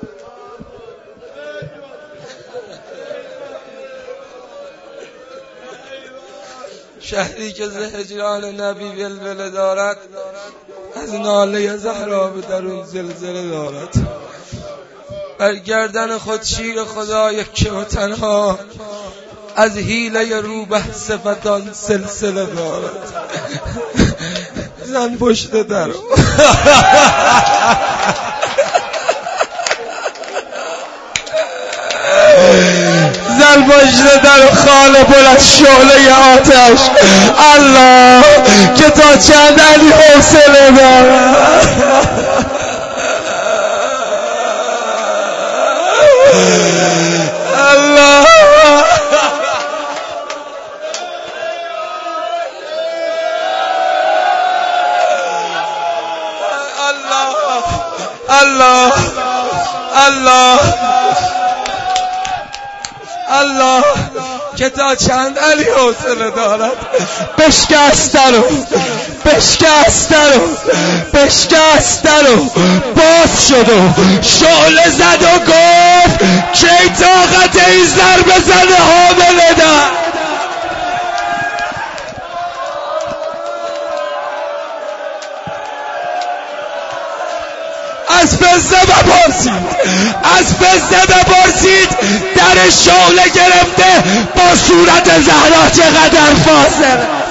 شهری که ز هجران نبی ولوله دارد، از ناله زهرا به درون زلزله دارد. بر گردن خود شیر خدا یکه و تنها، از حیله روبه صفتان سلسله دارد. زن پشت در زن پشت در و خانه پر از شعله آتش. الله که تا چند علی حوصله دارد. الله الله الله الله که تا چند علی حوصله دارد. بشکستن و باز شد و شعله زد و گفت کی طاقت این ضرب زن حامله دارد. از فزه بپرسید در شعله گرفته با صورت زهرا چقدر فاصله.